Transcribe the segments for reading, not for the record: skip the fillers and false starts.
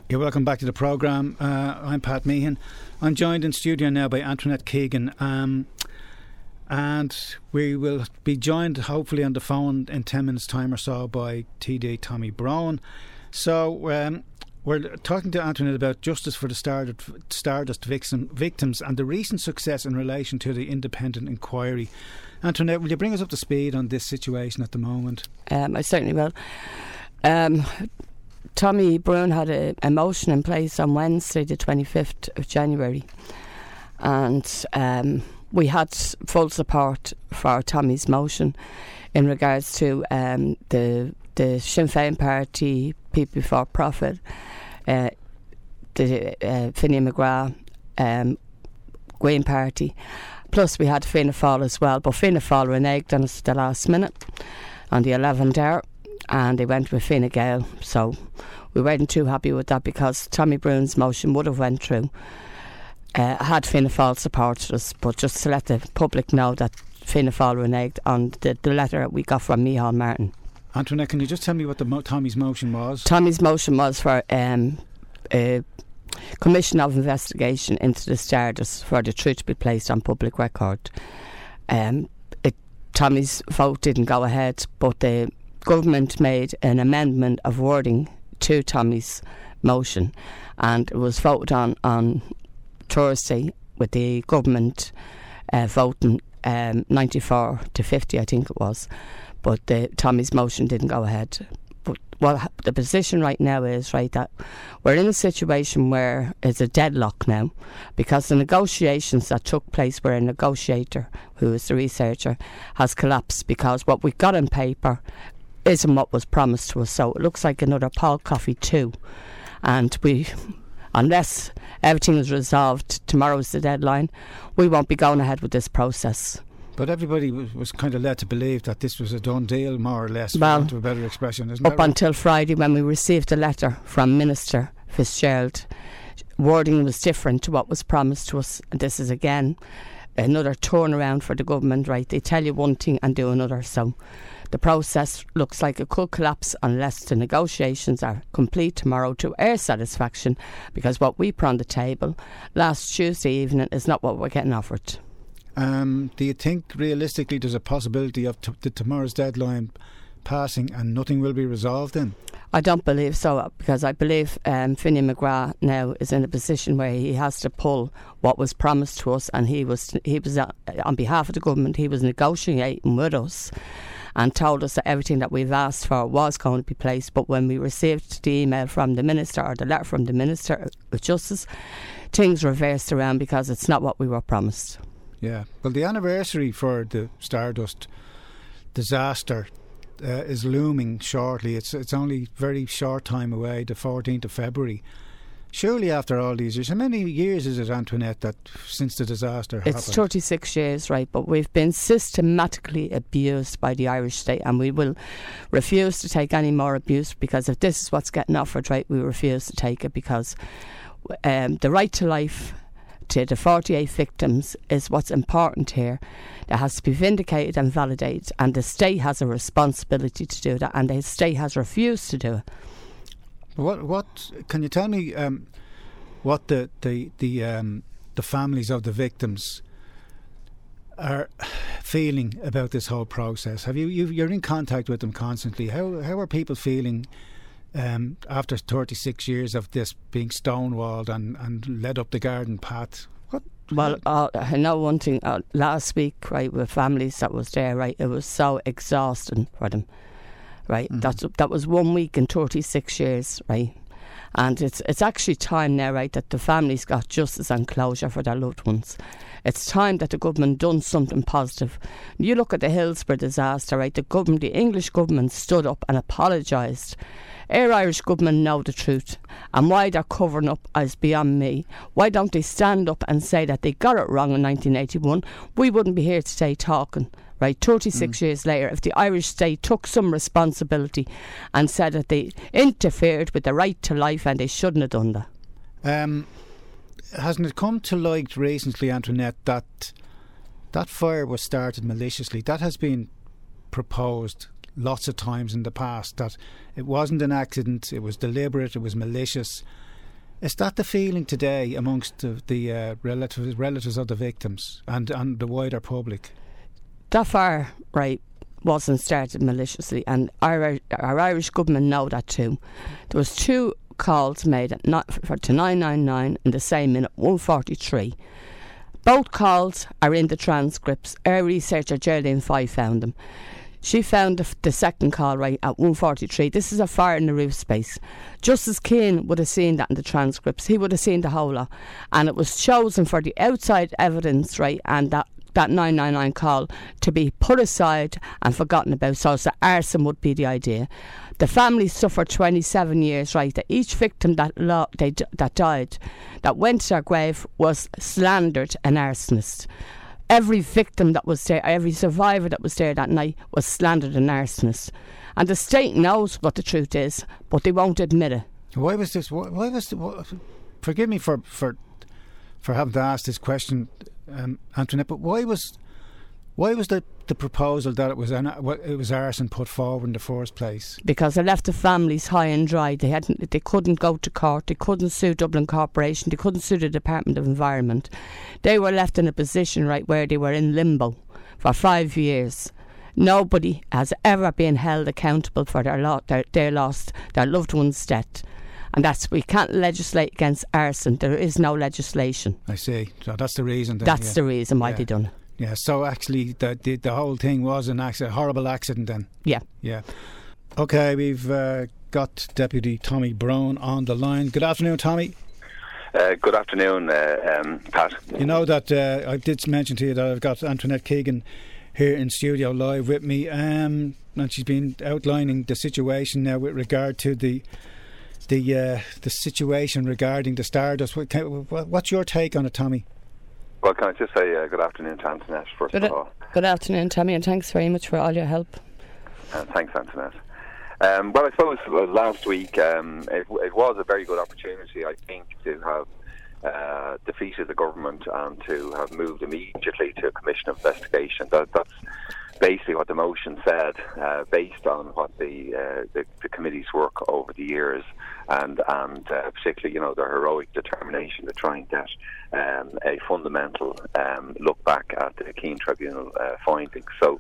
You're welcome back to the programme. I'm Pat Meehan. I'm joined in studio now by Antoinette Keegan, and we will be joined hopefully on the phone in 10 minutes time or so by TD Tommy Browne. So we're talking to Antoinette about justice for the Stardust victims and the recent success in relation to the independent inquiry. Antoinette, will you bring us up to speed on this situation at the moment? I certainly will. Tommy Browne had a motion in place on Wednesday the 25th of January, and we had full support for Tommy's motion in regards to the Sinn Féin Party, People Before Profit, the Fine McGrath Green Party, plus we had Fianna Fáil as well, but Fianna Fáil reneged on us at the last minute on the 11th hour, and they went with Fine Gael. So we weren't too happy with that, because Tommy Browne's motion would have went through had Fianna Fáil supported us. But just to let the public know that Fianna Fáil reneged on the letter that we got from Micheál Martin. Antoinette, can you just tell me what Tommy's motion was? Tommy's motion was for a commission of investigation into the Stardust for the truth to be placed on public record. Tommy's vote didn't go ahead, but the government made an amendment of wording to Tommy's motion, and it was voted on Thursday with the government voting 94 to 50, I think it was, but Tommy's motion didn't go ahead. But the position right now is that we're in a situation where it's a deadlock now, because the negotiations that took place where a negotiator, who is the researcher, has collapsed, because what we got on paper isn't what was promised to us. So it looks like another Paul Coffey 2, and unless everything is resolved, tomorrow's the deadline, we won't be going ahead with this process. But everybody was kind of led to believe that this was a done deal, more or less, well, for want of a better expression, isn't it? Up until Friday, when we received a letter from Minister Fitzgerald, wording was different to what was promised to us. And this is again another turnaround for the government, right? They tell you one thing and do another. So the process looks like it could collapse unless the negotiations are complete tomorrow to our satisfaction, because what we put on the table last Tuesday evening is not what we're getting offered. Do you think realistically there's a possibility of tomorrow's deadline passing and nothing will be resolved then? I don't believe so, because I believe Fine McGrath now is in a position where he has to pull what was promised to us, and he was on behalf of the government, he was negotiating with us and told us that everything that we've asked for was going to be placed. But when we received the email from the Minister, or the letter from the Minister of Justice, things reversed around, because it's not what we were promised. Yeah, well, the anniversary for the Stardust disaster is looming shortly. It's only very short time away, the 14th of February. Surely after all these years, how many years is it, Antoinette, that since the disaster happened? It's 36 years, right, but we've been systematically abused by the Irish state, and we will refuse to take any more abuse, because if this is what's getting offered, right, we refuse to take it, because the right to life to the 48 victims is what's important here. That has to be vindicated and validated, and the state has a responsibility to do that, and the state has refused to do it. What can you tell me? What the families of the victims are feeling about this whole process? You're in contact with them constantly. How are people feeling after 36 years of this being stonewalled and led up the garden path? Well, I know one thing. Last week, right, with families that was there, right, it was so exhausting for them, right. Mm-hmm. That was 1 week in 36 years, right. And it's actually time now, right, that the families got justice and closure for their loved ones. It's time that the government done something positive. You look at the Hillsborough disaster, right, the English government stood up and apologised. Our Irish government know the truth, and why they're covering up is beyond me. Why don't they stand up and say that they got it wrong in 1981? We wouldn't be here today talking, right? 36 years later, if the Irish state took some responsibility and said that they interfered with the right to life and they shouldn't have done that. Hasn't it come to light recently, Antoinette, that fire was started maliciously? That has been proposed lots of times in the past, that it wasn't an accident, it was deliberate, it was malicious. Is that the feeling today amongst the relatives of the victims and the wider public? That far, right, wasn't started maliciously, and our Irish government know that too. There was 2 calls made to 999 in the same minute, 1:43. Both calls are in the transcripts. Our researcher Geraldine Fife found them. She found the second call right at 1:43. This is a fire in the roof space. Justice Keane would have seen that in the transcripts. He would have seen the whole lot, and it was chosen for the outside evidence, right, and that 999 call to be put aside and forgotten about. So arson would be the idea. The family suffered 27 years, right? That each victim that died, that went to their grave, was slandered an arsonist. Every victim that was there, every survivor that was there that night was slandered an arsonist. And the state knows what the truth is, but they won't admit it. Why was this? Forgive me for having to ask this question, Antoinette, but why was the proposal that it was arson put forward in the first place? Because it left the families high and dry. They couldn't go to court. They couldn't sue Dublin Corporation. They couldn't sue the Department of Environment. They were left in a position, right, where they were in limbo for 5 years. Nobody has ever been held accountable for their loved one's death. And we can't legislate against arson. There is no legislation. I see. So that's the reason. That's the reason why they done it. Yeah, so actually the whole thing was a horrible accident then. Yeah. Yeah. Okay, we've got Deputy Tommy Brown on the line. Good afternoon, Tommy. Good afternoon, Pat. You know that I did mention to you that I've got Antoinette Keegan here in studio live with me, and she's been outlining the situation now with regard to the situation regarding the Stardust. What's your take on it, Tommy? Well, can I just say good afternoon to Antoinette, first of all. Good afternoon, Tommy, and thanks very much for all your help. Thanks, Antoinette. Well, I suppose last week it was a very good opportunity, I think, to have defeated the government and to have moved immediately to a commission of investigation. That's basically what the motion said, based on what the committee's work over the years, and particularly, their heroic determination to try and get a fundamental look back at the Keane Tribunal findings. So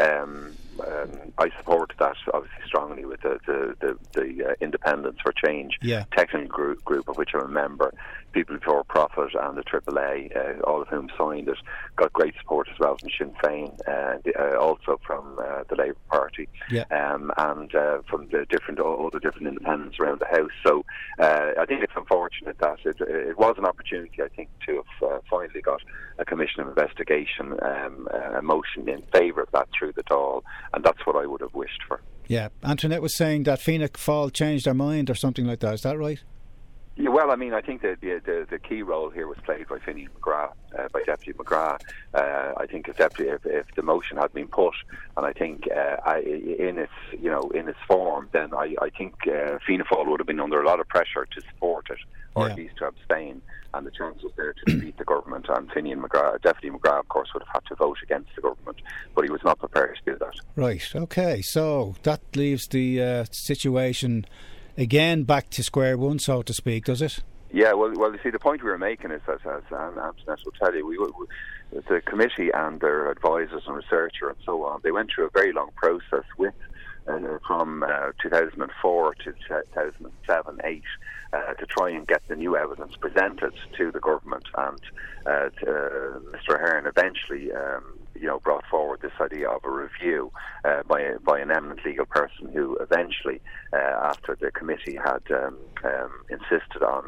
I support that obviously strongly with the Independents for Change technical group of which I'm a member, People Before Profit and the AAA, all of whom signed it, got great support as well from Sinn Féin, also from the Labour Party, and from the other different independents around the House. So I think it's unfortunate that it was an opportunity, I think, to have finally got a commission of investigation, a motion in favour of that through the Dáil, and that's what I would have wished for. Yeah, Antoinette was saying that Fianna Fáil changed their mind or something like that. Is that right? Yeah, well, I mean, I think the key role here was played by Finian McGrath, by Deputy McGrath. I think if the motion had been put, and I think in its form, then I think Fianna Fáil would have been under a lot of pressure to support it, or at least to abstain, and the chance was there to defeat the government. And Finian McGrath, Deputy McGrath, of course, would have had to vote against the government, but he was not prepared to do that. Right. Okay. So that leaves the situation again back to square one, so to speak, does it? Yeah, well, you see, the point we were making is, as Antoinette will tell you, the committee and their advisors and researcher and so on, they went through a very long process from 2004 to 2007-8 to try and get the new evidence presented to the government, and Mr. Ahern eventually brought forward this idea of a review by an eminent legal person who eventually, after the committee had insisted on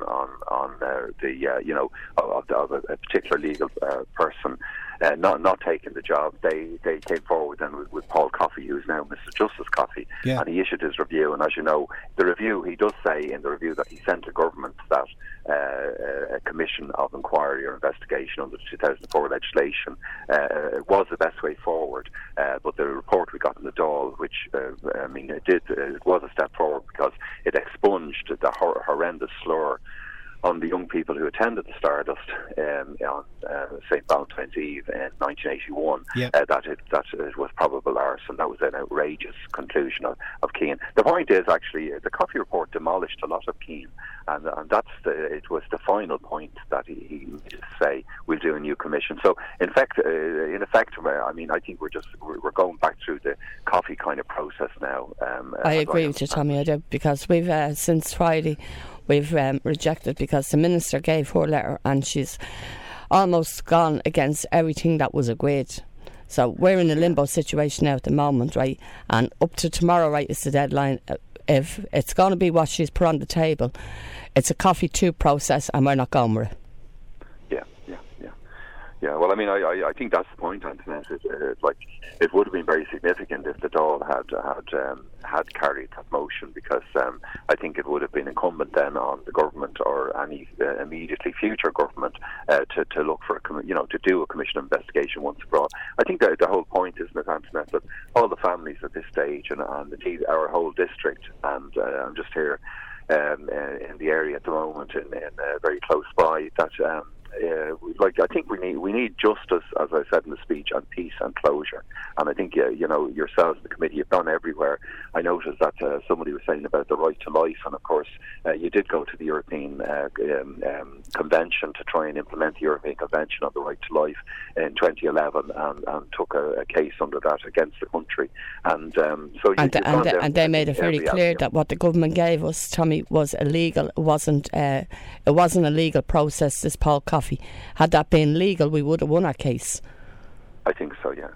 a particular legal person not taking the job, they came forward then with Paul Coffey, who's now Mr. Justice Coffey, and he issued his review. And as you know, the review, he does say in the review that he sent to government that a commission of inquiry or investigation under the 2004 legislation was the best way forward. But the report we got in the Dáil, which it was a step forward because it expunged the horrendous slur on the young people who attended the Stardust on St. Valentine's Eve in 1981 that it was probable arson. That was an outrageous conclusion of Keane. The point is, actually, the Coffey report demolished a lot of Keane, and it was the final point that he made to say we'll do a new commission. So in effect, I mean, I think we're going back through the Coffey kind of process now. I agree with you, Tommy. I do, because we've since Friday we've rejected, because the Minister gave her letter and she's almost gone against everything that was agreed. So we're in a limbo situation now at the moment, right? And up to tomorrow, right, is the deadline. If it's going to be what she's put on the table, it's a Coffey 2 process, and we're not going with it. Yeah, well, I mean, I think that's the point, Antoinette. It would have been very significant if the Dáil had carried that motion, because I think it would have been incumbent then on the government or any immediately future government to look for to do a commission investigation once abroad. I think that the whole point, isn't it, Antoinette, that all the families at this stage and indeed our whole district, and I'm just here in the area at the moment, in very close by, that. I think we need justice, as I said in the speech, and peace and closure. And I think yourselves, the committee, have gone everywhere. I noticed that somebody was saying about the right to life, and of course you did go to the European Convention to try and implement the European Convention on the right to life in 2011, and took a case under that against the country. And they made it very clear that what the government gave us, Tommy, was illegal. It wasn't a legal process. This Paul Coffey. Had that been legal, we would have won our case. I think so. Yeah.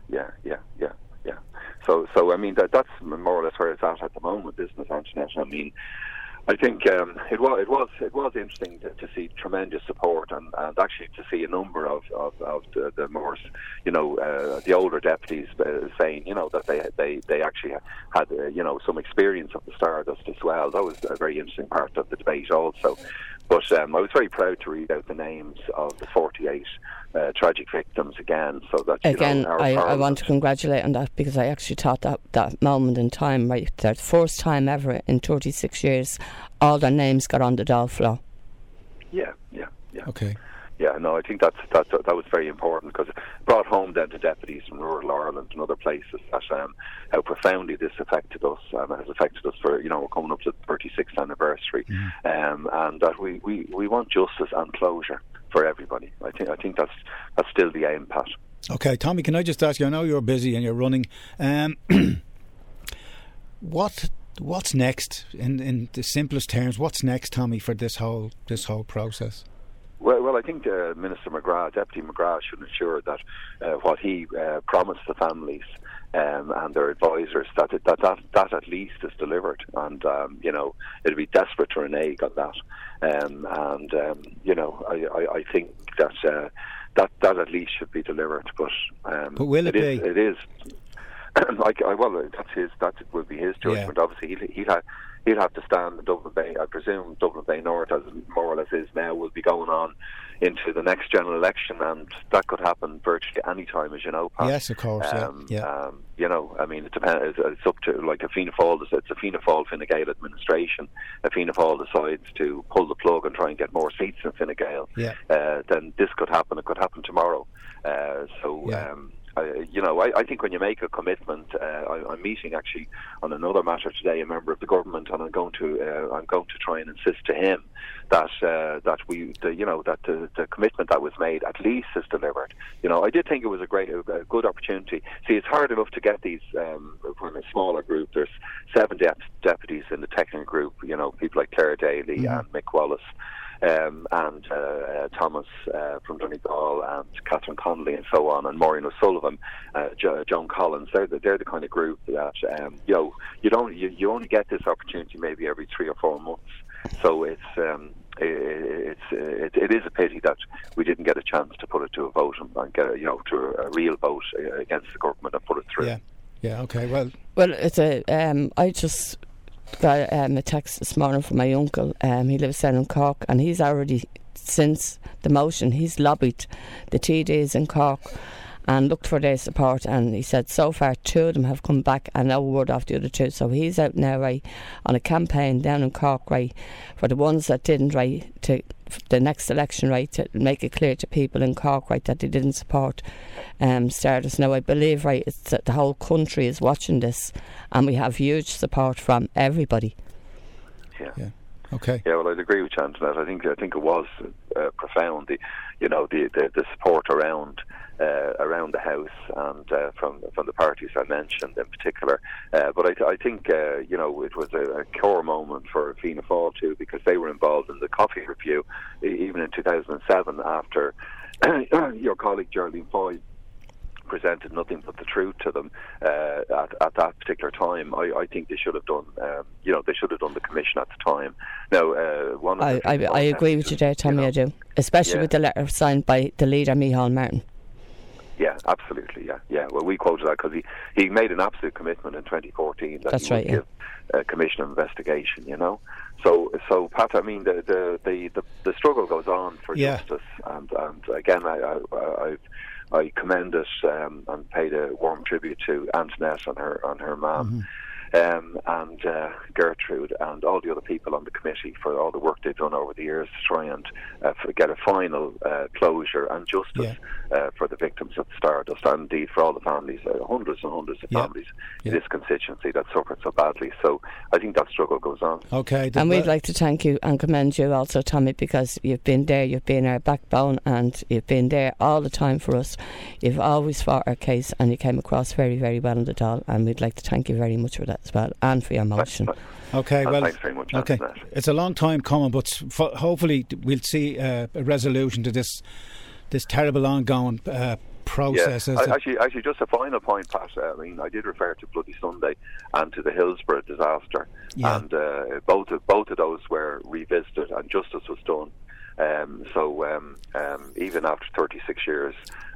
So I mean that's more or less where it's at the moment, isn't it, Antoinette? I mean, I think it was interesting to see tremendous support and actually to see a number of the more the older deputies saying that they actually had some experience of the Stardust as well. That was a very interesting part of the debate also. But I was very proud to read out the names of the 48 tragic victims again. So that I want to congratulate on that, because I actually thought that moment in time, right, the first time ever in 36 years, all their names got on the Dáil floor. Yeah. Okay. Yeah, no, I think that was very important, because it brought home then to deputies from rural Ireland and other places that how profoundly this affected us, and has affected us for we're coming up to the 36th anniversary, and that we want justice and closure for everybody. I think that's still the aim, Pat. Okay, Tommy, can I just ask you? I know you're busy and you're running. What's next in the simplest terms? What's next, Tommy, for this whole process? Well, I think Minister McGrath, Deputy McGrath, should ensure that what he promised the families and their advisors, that at least is delivered. And it'll be desperate to renege on that. I think that at least should be delivered. But will it be? It is. That will be his judgment. Yeah. Obviously, he'll have to stand in Dublin Bay. I presume Dublin Bay North, as more or less is now, will be going on into the next general election, and that could happen virtually any time, as you know, Pat. Yes, of course. I mean, it depends. It's up to a Fianna Fáil Fine Gael administration. If Fianna Fáil decides to pull the plug and try and get more seats in Fine Gael, then this could happen. It could happen tomorrow. I think when you make a commitment, I'm meeting actually on another matter today a member of the government, and I'm going to try and insist to him that the commitment that was made at least is delivered. I did think it was a good opportunity. See, it's hard enough to get these from a smaller group. There's 7 deputies in the technical group. People like Claire Daly and Mick Wallace. And Thomas from Donegal, and Catherine Connolly, and so on, and Maureen O'Sullivan, Joan Collins. They're the kind of group that you only get this opportunity maybe every 3 or 4 months. So it is a pity that we didn't get a chance to put it to a vote and get to a real vote against the government and put it through. Yeah. Okay. Well, it's I just got a text this morning from my uncle. He lives down in Cork, and he's already, since the motion, he's lobbied the TDs in Cork and looked for their support, and he said so far 2 of them have come back and no word off the other 2. So he's out now, right, on a campaign down in Cork, right, for the ones that didn't, right, to the next election, right, to make it clear to people in Cork, right, that they didn't support Stardust. Now, I believe, right, it's that the whole country is watching this, and we have huge support from everybody. Yeah. Okay. Yeah, well, I'd agree with you, Antoinette. I think it was profound. The support around the House and from the parties I mentioned in particular. But I think it was a core moment for Fianna Fáil too, because they were involved in the coffee review even in 2007 after your colleague Geraldine Foy presented nothing but the truth to them at that particular time. I think they should have done, they should have done the commission at the time. Now, I agree with you there, Tommy. I do, especially with the letter signed by the leader, Micheál Martin. Yeah, absolutely. Yeah. Well, we quoted that because he made an absolute commitment in 2014 that he would give a commission of investigation. So Pat, I mean, the struggle goes on for justice, and again, I commend it and paid a warm tribute to Antoinette and her mum. And Gertrude and all the other people on the committee for all the work they've done over the years to try and get a final closure and justice for the victims of the Stardust, and indeed for all the families, hundreds and hundreds of families in this constituency that suffered so badly. So I think that struggle goes on. Okay, and we'd like to thank you and commend you also, Tommy, because you've been there, you've been our backbone, and you've been there all the time for us. You've always fought our case, and you came across very, very well in the Dáil, and we'd like to thank you very much for that as well, and for your motion. Okay, well, thanks very much. Okay, it's a long time coming, but hopefully we'll see a resolution to this terrible ongoing process. Yeah. Actually, just a final point, Pat. I mean, I did refer to Bloody Sunday and to the Hillsborough disaster, and both of those were revisited and justice was done. Even after 36 years,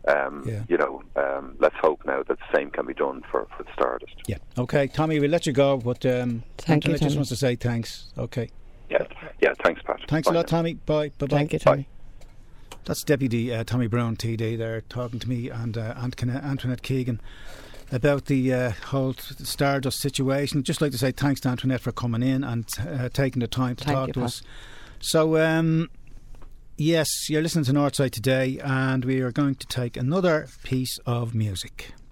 let's hope now that the same can be done for the Stardust. Yeah. Okay, Tommy, we'll let you go, but thank you, I just want to say thanks. Okay. Yeah. Thanks, Pat. Thanks a lot, Tommy. Bye. Bye. Thank you, Tommy. Bye. That's Deputy Tommy Brown, TD, there, talking to me and Antoinette Keegan about the whole Stardust situation. Just like to say thanks to Antoinette for coming in and taking the time to talk to us. So, yes, you're listening to Northside Today, and we are going to take another piece of music.